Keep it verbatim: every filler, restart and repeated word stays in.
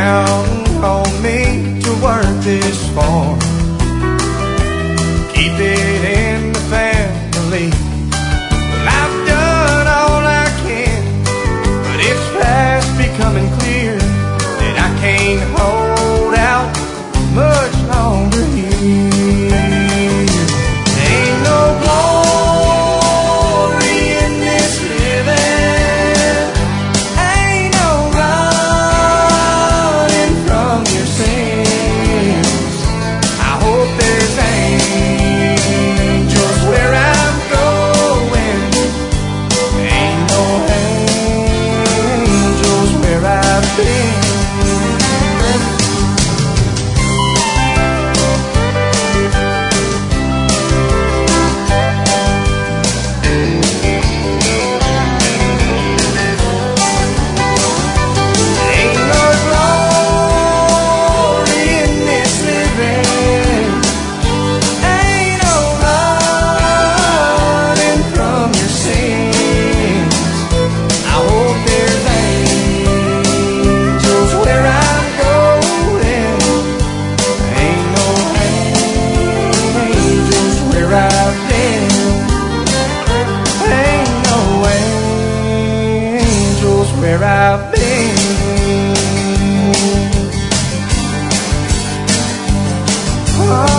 counting on me to work this farm, keep it in the family. Well, I've done all I can, but it's fast becoming clear that I can't hold out much longer here. Ain't no glory in this living, ain't no running from your sins. I hope there's angels where I'm going, ain't no angels where I've been. Where I've been. Oh.